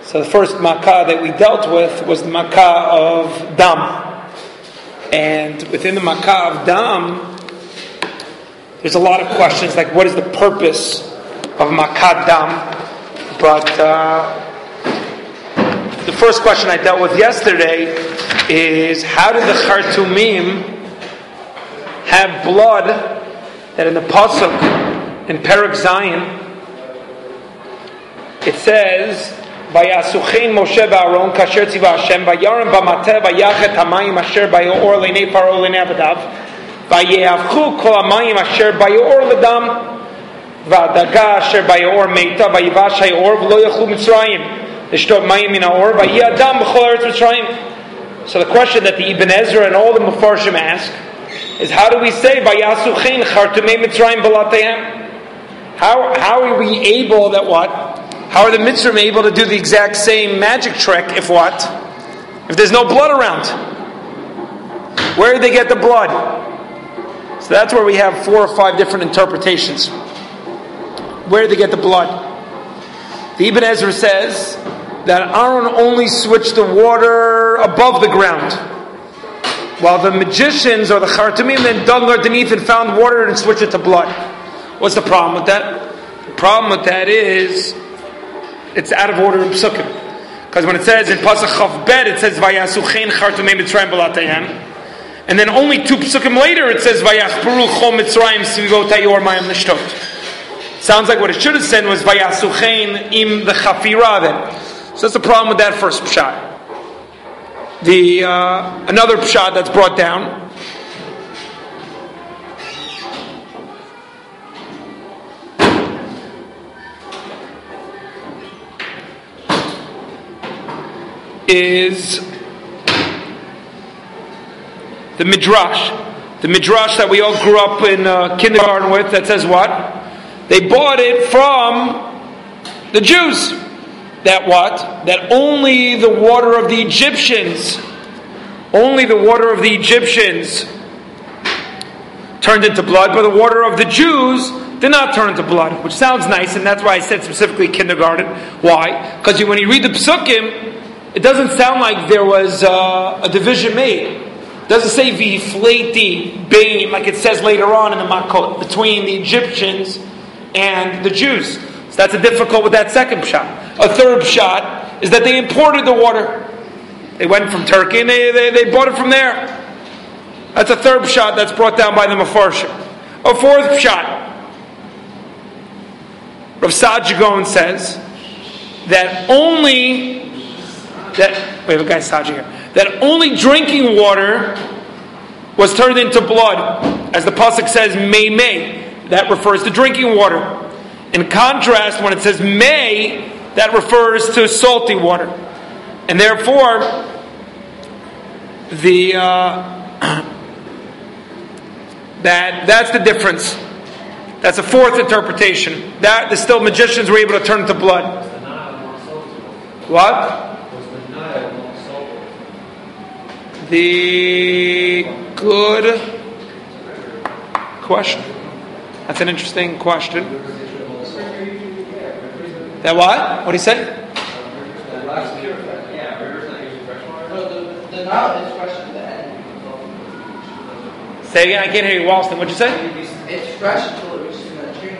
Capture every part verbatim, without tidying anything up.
So the first makkah that we dealt with was the makkah of dam. And within the makkah of dam, there's a lot of questions like what is the purpose of makkah dam? But uh, the first question I dealt with yesterday is how did the Chartumim have blood that in the pasuk in Perek Zayin it says Vayasuchein Moshe Ba'aron Kasher Tziva Hashem Vayarim B'mateh Vayachet Hamayim Asher Bayor Leinei Paro Leinei Avadav Vayehavchu Kol Hamayim Asher Bayor Ledam Vadaga Asher Bayor Meita Vayivash Hayor V'lo Yachlu Mitzrayim L'shtot Mayim Min Haor Vayi Adam B'chol Eretz Mitzrayim. So the question that the Ibn Ezra and all the Mefarshim ask is how do we say Vayasuchein Chartumei Mitzrayim B'lateihem? How how are we able that what? How are the Mitzrayim able to do the exact same magic trick if what? If there's no blood around? Where did they get the blood? So that's where we have four or five different interpretations. Where did they get the blood? The Ibn Ezra says that Aaron only switched the water above the ground, while the magicians or the Chartumim then dug underneath and found water and switched it to blood. What's the problem with that? The problem with that is it's out of order in Psukim. Because when it says in Pasuk Chav Bet, it says Vayasuchein Chartumei Mitzrayim B'lateihem, and then only two Psukim later it says Vayachperu Chol Mitzrayim Sivivot Hayor Mayim L'shtot. Sounds like what it should have said was Vayasuchein Im the Chafira then. So that's the problem with that first pshat. The uh, another pshat that's brought down is the midrash, the midrash that we all grew up in uh, kindergarten with. That says what? They bought it from the Jews. That what? That only the water of the Egyptians, only the water of the Egyptians turned into blood, but the water of the Jews did not turn into blood. Which sounds nice, and that's why I said specifically kindergarten. Why? Because when you read the Psukim, it doesn't sound like there was uh, a division made. It doesn't say v'ifleti bein like it says later on in the Makot between the Egyptians and the Jews. So that's a difficult with that second shot. A third shot is that they imported the water. They went from Turkey and they, they, they bought it from there. That's a third shot that's brought down by the Mefarshim. A fourth shot. Rav Saadia Gaon says that only that we have a guy Saadia here. That only drinking water was turned into blood, as the pasuk says, "May may." That refers to drinking water. In contrast, when it says "may," that refers to salty water, and therefore, the uh, that that's the difference. That's a fourth interpretation. That the still magicians were able to turn into blood. What? The good question. That's an interesting question. That what? What did he say? Say again. I can't hear you, Walston. What'd you say? It's fresh until it reaches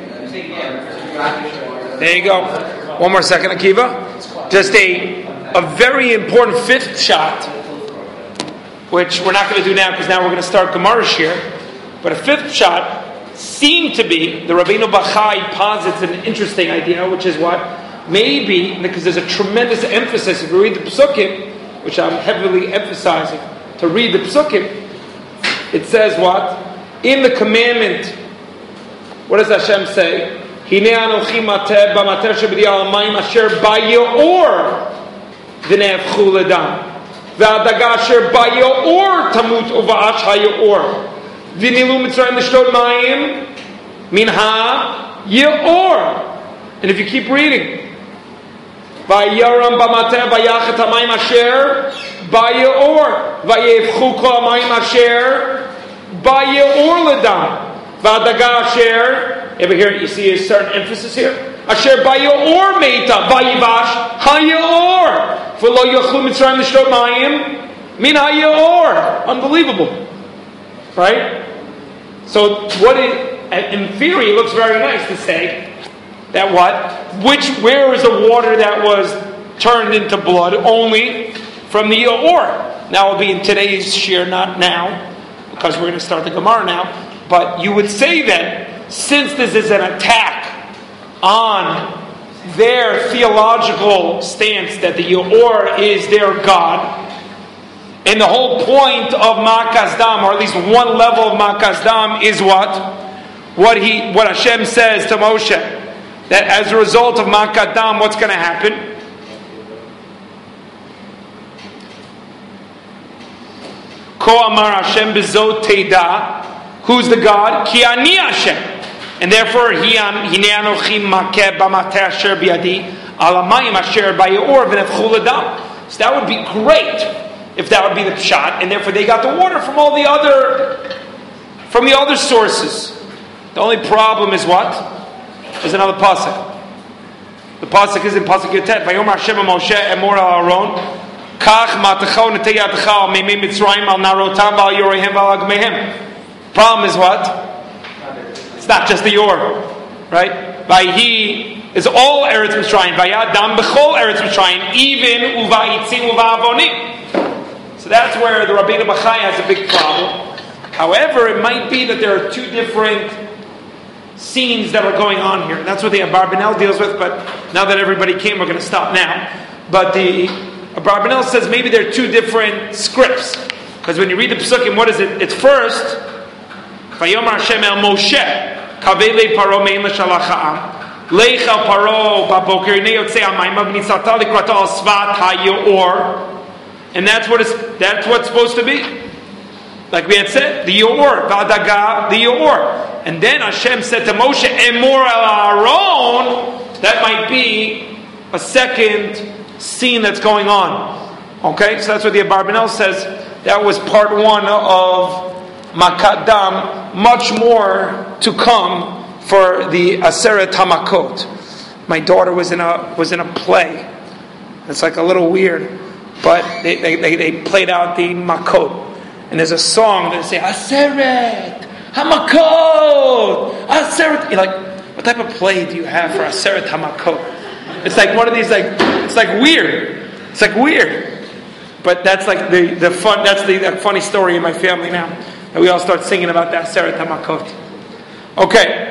the There you go. One more second, Akiva. Just a a very important fifth shot, which we're not going to do now because now we're going to start Gemara here. But a fifth shot seemed to be, the Rabbeinu Bachai posits an interesting idea, which is what? Maybe, because there's a tremendous emphasis, if you read the Psukim, which I'm heavily emphasizing, to read the Psukim, it says what? In the commandment, what does Hashem say? Hinei anochi mateh b'mateh sheb'di al-mayim asher ba'yor v'ne'efchu ledam. V'adaga asher ba'yor tamut uva'ash ha'yor. V'nilu mitzrayim l'shtot mayim min ha'yor. And if you keep reading, Vayaram b'mateh v'yachet ha'mayim asher ba'yor v'yefchu kol ha'mayim asher ba'yor ledam. V'adaga asher. Ever hear? You see a certain emphasis here. Asher bayor meita vayivash hayor. V'lo yochlu Mitzrayim l'shtot mayim min ha'yor. Unbelievable. Right? So what it, in theory, it looks very nice to say that what? Which, where is the water that was turned into blood? Only from the Yaor. Now it'll be in today's shir, not now, because we're going to start the Gemara now. But you would say that since this is an attack on their theological stance that the Yaor is their God, and the whole point of Ma'kas Dam, or at least one level of Ma'kas Dam, is what? What he, what Hashem says to Moshe, that as a result of Ma'kas Dam, what's going to happen? Ko Amar Hashem Bezot Teida. Who's the God? Ki ani Hashem. And therefore, Hinei Anochi Makeh B'mateh Asher B'yadi Al Hamayim Asher B'Yaor V'nefchu L'dam. So that would be great if that would be the pshat, and therefore they got the water from all the other, from the other sources. The only problem is what? There's another pasuk. The pasuk is in pasuk Yotet. Vayomer Hashem Moshe Emor Al Aaron Kach Matachon Netei Yadecha Al Meimei Mitzrayim Al Narotam Al Yorehem Al Agmehem. Problem is what? It's not just the Yor, right? Vayhi is all Eretz Mitzrayim. Vayadam b'chol Eretz Mitzrayim, even uvayitzim uva'avonim. So that's where the Rabbeinu Bachai has a big problem. However, it might be that there are two different scenes that are going on here. That's what the Abarbanel deals with. But now that everybody came, we're going to stop now. But the Abarbanel says maybe there are two different scripts, because when you read the Pesukim, what is it? It's first. Vayomer Hashem el Moshe, Kavei Paro mein l'shalach ha'am, Leich al Paro b'boker hinei yotzei hamayim v'nitzata likrato al svat ha'yor, and that's what it's that's what's supposed to be. Like we had said, the Yor, Vadaga, the Yor, and then Hashem said to Moshe, Emor al Aaron. That might be a second scene that's going on. Okay, so that's what the Abarbanel says. That was part one of Ma'kas Dam. Much more to come for the Aseret Hamakot. My daughter was in a was in a play. It's like a little weird, but they they, they, they played out the Makot, and there's a song that say Aseret Hamakot, Aseret. You're like, what type of play do you have for Aseret Hamakot? It's like one of these like it's like weird. It's like weird, but that's like the the fun. That's the that funny story in my family now. And we all start singing about that Aseret Hamakot. Okay.